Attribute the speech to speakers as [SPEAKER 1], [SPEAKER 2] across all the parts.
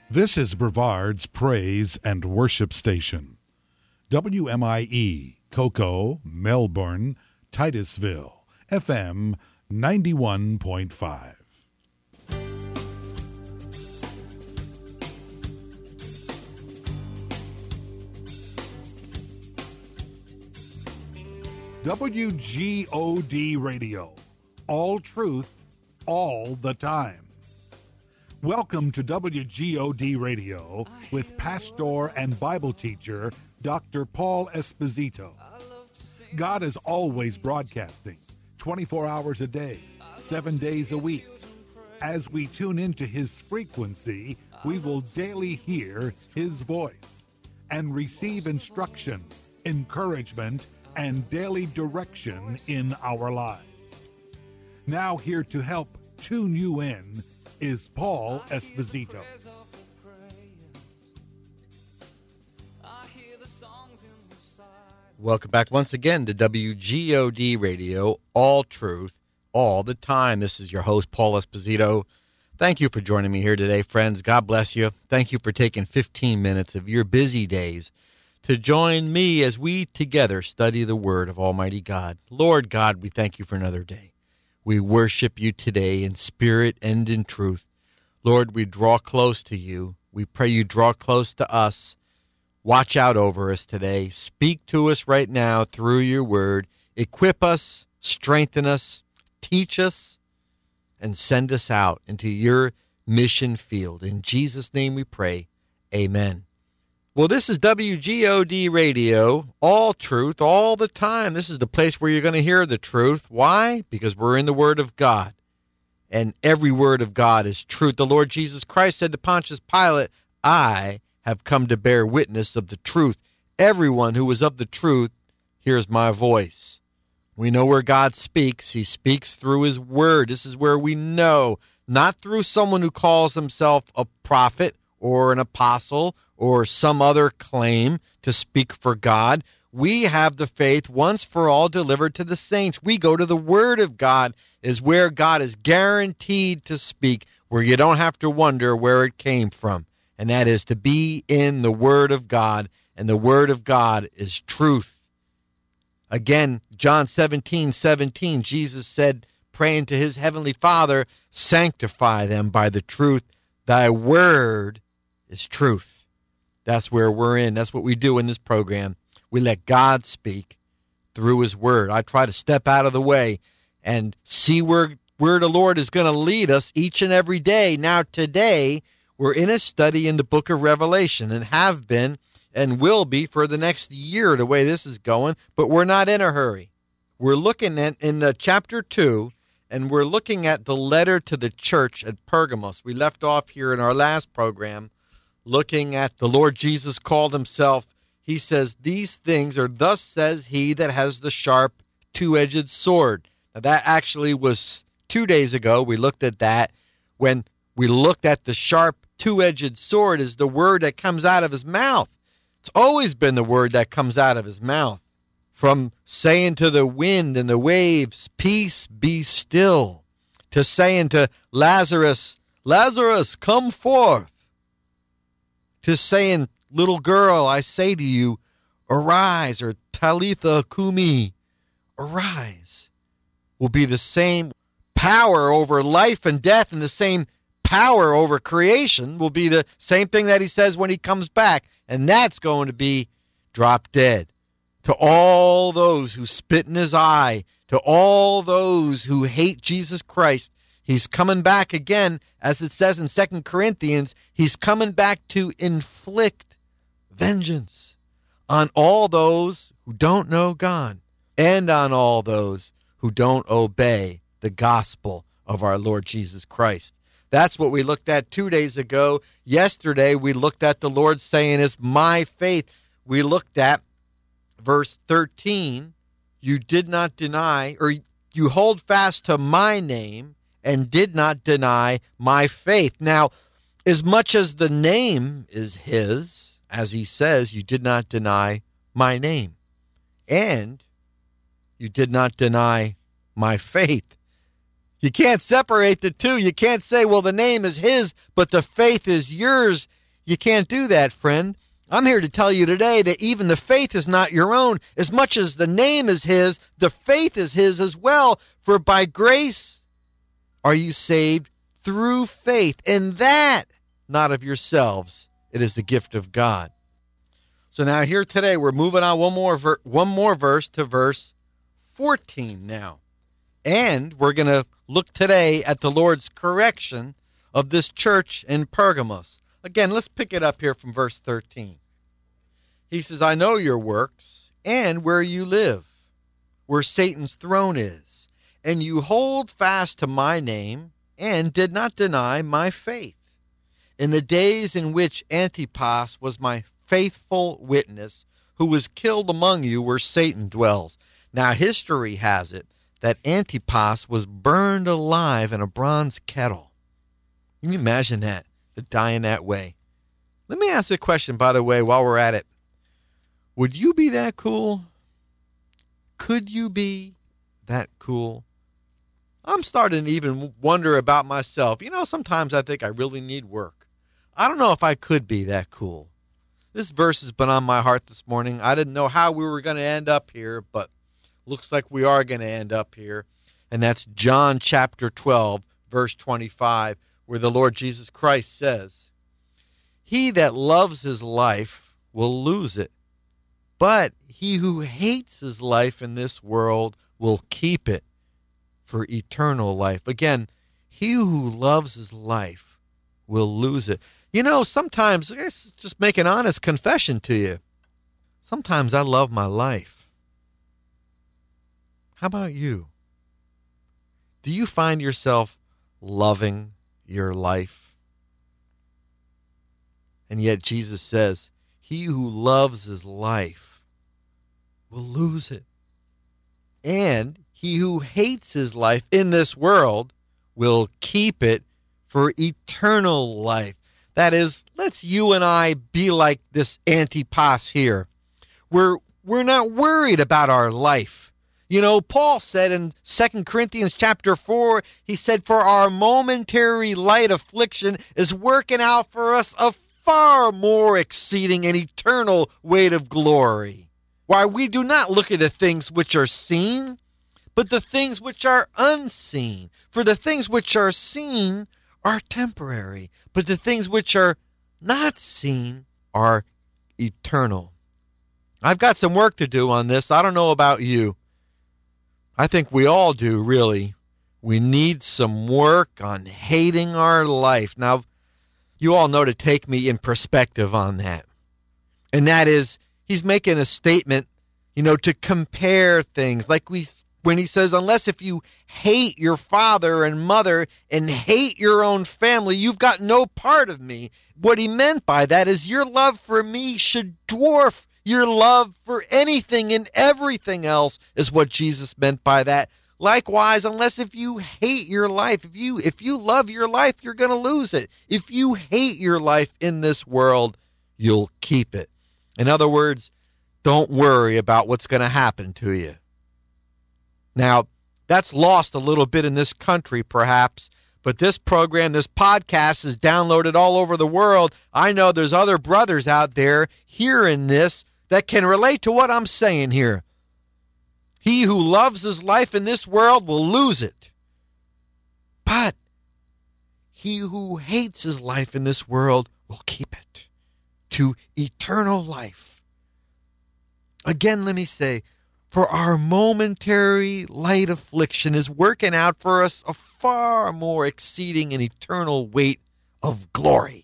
[SPEAKER 1] This is Brevard's Praise and Worship Station. WMIE, Cocoa, Melbourne, Titusville, FM 91.5. WGOD Radio. All truth, all the time. Welcome to WGOD Radio with pastor and Bible teacher Dr. Paul Esposito. God is always broadcasting 24 hours a day, 7 days a week. As we tune into his frequency, we will daily hear his voice and receive instruction, encouragement, and daily direction in our lives. Now here to help tune you in is Paul Esposito.
[SPEAKER 2] Welcome back once again to WGOD Radio, all truth, all the time. This is your host, Paul Esposito. Thank you for joining me here today, friends. God bless you. Thank you for taking 15 minutes of your busy days to join me as we together study the Word of Almighty God. Lord God, we thank you for another day. We worship you today in spirit and in truth. Lord, we draw close to you. We pray you draw close to us. Watch out over us today. Speak to us right now through your word. Equip us, strengthen us, teach us, and send us out into your mission field. In Jesus' name we pray. Amen. Well, this is WGOD Radio, all truth, all the time. This is the place where you're going to hear the truth. Why? Because we're in the Word of God, and every word of God is truth. The Lord Jesus Christ said to Pontius Pilate, I have come to bear witness of the truth. Everyone who is of the truth hears my voice. We know where God speaks. He speaks through his word. This is where we know, not through someone who calls himself a prophet or an apostle or some other claim to speak for God. We have the faith once for all delivered to the saints. We go to the Word of God, is where God is guaranteed to speak, where you don't have to wonder where it came from. And that is to be in the Word of God, and the Word of God is truth. Again, John 17:17, Jesus said, praying to his heavenly Father, sanctify them by the truth. Thy word is truth. That's where we're in. That's what we do in this program. We let God speak through his word. I try to step out of the way and see where the Lord is going to lead us each and every day. Now, today, we're in a study in the book of Revelation, and have been and will be for the next year the way this is going, but we're not in a hurry. We're looking at in chapter 2, and we're looking at the letter to the church at Pergamos. We left off here in our last program looking at the Lord Jesus called himself. He says, these things are thus says he that has the sharp two-edged sword. Now that actually was 2 days ago. We looked at that. When we looked at the sharp two-edged sword is the word that comes out of his mouth. It's always been the word that comes out of his mouth. From saying to the wind and the waves, peace, be still, to saying to Lazarus, Lazarus, come forth, to saying, little girl, I say to you, arise, or Talitha Kumi, arise, will be the same power over life and death, and the same power over creation will be the same thing that he says when he comes back, and that's going to be drop dead. To all those who spit in his eye, to all those who hate Jesus Christ, he's coming back again, as it says in 2 Corinthians, he's coming back to inflict vengeance on all those who don't know God and on all those who don't obey the gospel of our Lord Jesus Christ. That's what we looked at 2 days ago. Yesterday, we looked at the Lord saying, it's my faith. We looked at verse 13, you did not deny, or you hold fast to my name and did not deny my faith. Now, as much as the name is his, as he says, you did not deny my name, and you did not deny my faith. You can't separate the two. You can't say, well, the name is his, but the faith is yours. You can't do that, friend. I'm here to tell you today that even the faith is not your own. As much as the name is his, the faith is his as well. For by grace are you saved through faith, and that not of yourselves. It is the gift of God. So now here today, we're moving on one more verse to verse 14 now. And we're going to look today at the Lord's correction of this church in Pergamos. Again, let's pick it up here from verse 13. He says, I know your works and where you live, where Satan's throne is, and you hold fast to my name and did not deny my faith. In the days in which Antipas was my faithful witness, who was killed among you where Satan dwells. Now history has it that Antipas was burned alive in a bronze kettle. Can you imagine that? To die in that way. Let me ask you a question, by the way, while we're at it. Would you be that cool? Could you be that cool? I'm starting to even wonder about myself. You know, sometimes I think I really need work. I don't know if I could be that cool. This verse has been on my heart this morning. I didn't know how we were going to end up here, but looks like we are going to end up here. And that's John chapter 12, verse 25, where the Lord Jesus Christ says, he that loves his life will lose it, but he who hates his life in this world will keep it for eternal life. Again, he who loves his life will lose it. You know, sometimes, let's just make an honest confession to you. Sometimes I love my life. How about you? Do you find yourself loving your life? And yet Jesus says, he who loves his life will lose it. And he who hates his life in this world will keep it for eternal life. That is, let's you and I be like this Antipas here. We're not worried about our life. You know, Paul said in 2 Corinthians chapter 4, he said, for our momentary light affliction is working out for us a far more exceeding and eternal weight of glory. Why, we do not look at the things which are seen, but the things which are unseen. For the things which are seen are temporary, but the things which are not seen are eternal. I've got some work to do on this. I don't know about you. I think we all do, really. We need some work on hating our life. Now, you all know to take me in perspective on that. And that is, he's making a statement, you know, to compare things. Like when he says, unless if you hate your father and mother and hate your own family, you've got no part of me. What he meant by that is your love for me should dwarf your love for anything and everything else, is what Jesus meant by that. Likewise, unless if you hate your life, if you love your life, you're going to lose it. If you hate your life in this world, you'll keep it. In other words, don't worry about what's going to happen to you. Now, that's lost a little bit in this country, perhaps, but this program, this podcast is downloaded all over the world. I know there's other brothers out there hearing this that can relate to what I'm saying here. He who loves his life in this world will lose it. But he who hates his life in this world will keep it to eternal life. Again, let me say, for our momentary light affliction is working out for us a far more exceeding and eternal weight of glory.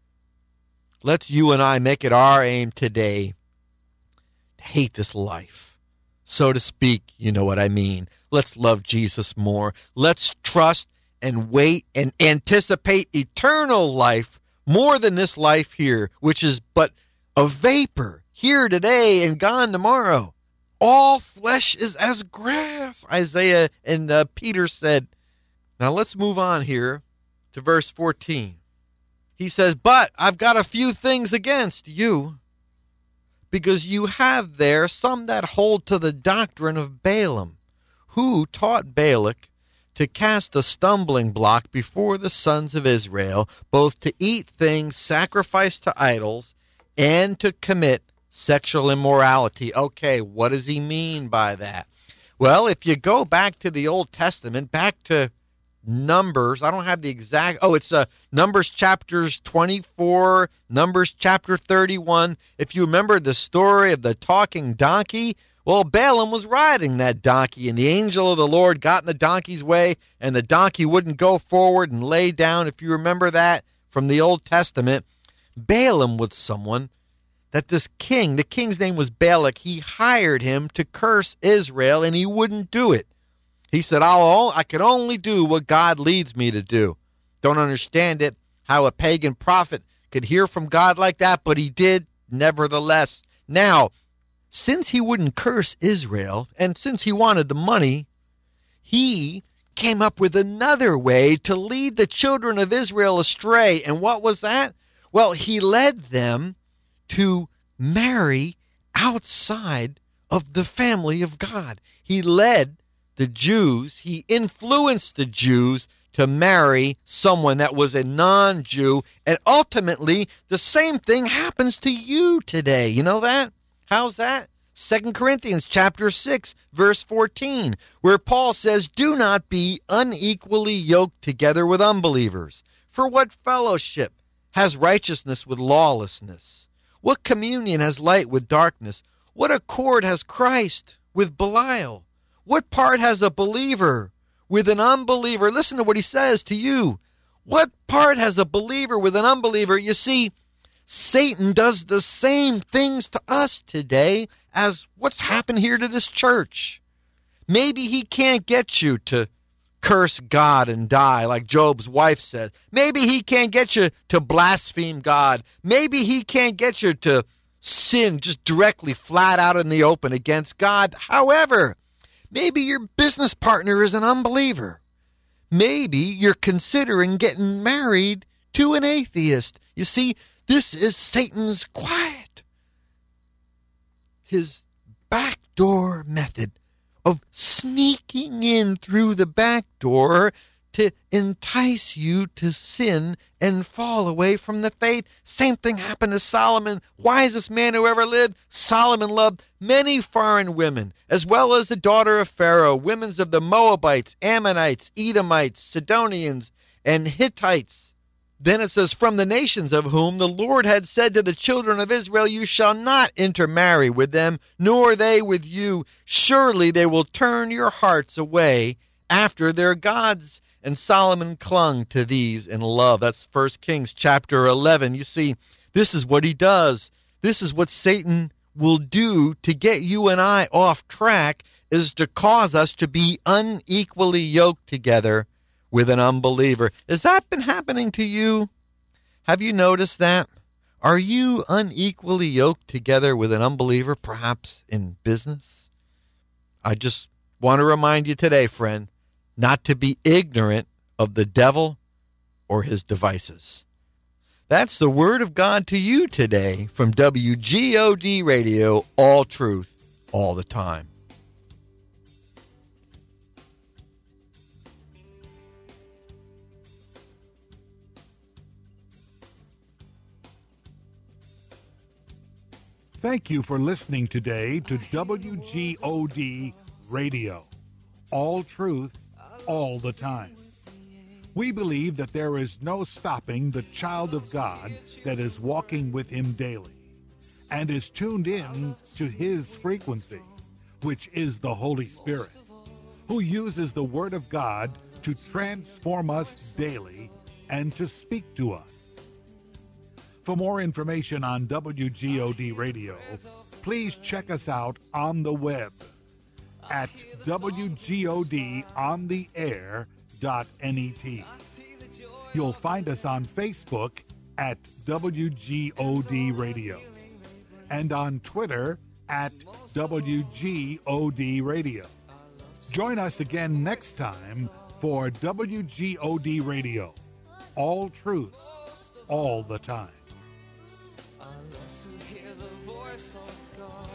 [SPEAKER 2] Let's you and I make it our aim today to hate this life. So to speak, you know what I mean. Let's love Jesus more. Let's trust and wait and anticipate eternal life more than this life here, which is but a vapor, here today and gone tomorrow. All flesh is as grass, Isaiah and Peter said. Now let's move on here to verse 14. He says, but I've got a few things against you, because you have there some that hold to the doctrine of Balaam, who taught Balak to cast a stumbling block before the sons of Israel, both to eat things sacrificed to idols and to commit sexual immorality. Okay, what does he mean by that? Well, if you go back to the Old Testament, back to Numbers, I don't have the exact, it's Numbers chapters 24, Numbers chapter 31. If you remember the story of the talking donkey, well, Balaam was riding that donkey, and the angel of the Lord got in the donkey's way, and the donkey wouldn't go forward and lay down. If you remember that from the Old Testament, Balaam was someone that this king, the king's name was Balak, he hired him to curse Israel, and he wouldn't do it. He said, I can only do what God leads me to do. Don't understand it, how a pagan prophet could hear from God like that, but he did nevertheless. Now, since he wouldn't curse Israel, and since he wanted the money, he came up with another way to lead the children of Israel astray. And what was that? Well, he led them to marry outside of the family of God. He led the Jews, he influenced the Jews to marry someone that was a non-Jew, and ultimately the same thing happens to you today. You know that? How's that? 2 Corinthians chapter 6, verse 14, where Paul says, "Do not be unequally yoked together with unbelievers. For what fellowship has righteousness with lawlessness? What communion has light with darkness? What accord has Christ with Belial? What part has a believer with an unbeliever?" Listen to what he says to you. What part has a believer with an unbeliever? You see, Satan does the same things to us today as what's happened here to this church. Maybe he can't get you to curse God and die like Job's wife said. Maybe he can't get you to blaspheme God. Maybe he can't get you to sin just directly flat out in the open against God. However, maybe your business partner is an unbeliever. Maybe you're considering getting married to an atheist. You see, this is Satan's his backdoor method of sneaking in through the back door to entice you to sin and fall away from the faith. Same thing happened to Solomon, wisest man who ever lived. Solomon loved many foreign women, as well as the daughter of Pharaoh, women of the Moabites, Ammonites, Edomites, Sidonians, and Hittites. Then it says, "From the nations of whom the Lord had said to the children of Israel, you shall not intermarry with them, nor they with you. Surely they will turn your hearts away after their gods." And Solomon clung to these in love. That's 1 Kings chapter 11. You see, this is what he does. This is what Satan will do to get you and I off track, is to cause us to be unequally yoked together with an unbeliever. Has that been happening to you? Have you noticed that? Are you unequally yoked together with an unbeliever, perhaps in business? I just want to remind you today, friend, not to be ignorant of the devil or his devices. That's the word of God to you today from WGOD Radio, all truth, all the time.
[SPEAKER 1] Thank you for listening today to WGOD Radio, all truth, all the time. We believe that there is no stopping the child of God that is walking with him daily and is tuned in to his frequency, which is the Holy Spirit, who uses the Word of God to transform us daily and to speak to us. For more information on WGOD Radio, please check us out on the web at WGODontheair.net. You'll find us on Facebook at WGOD Radio and on Twitter at WGOD Radio. Join us again next time for WGOD Radio, all truth, all the time.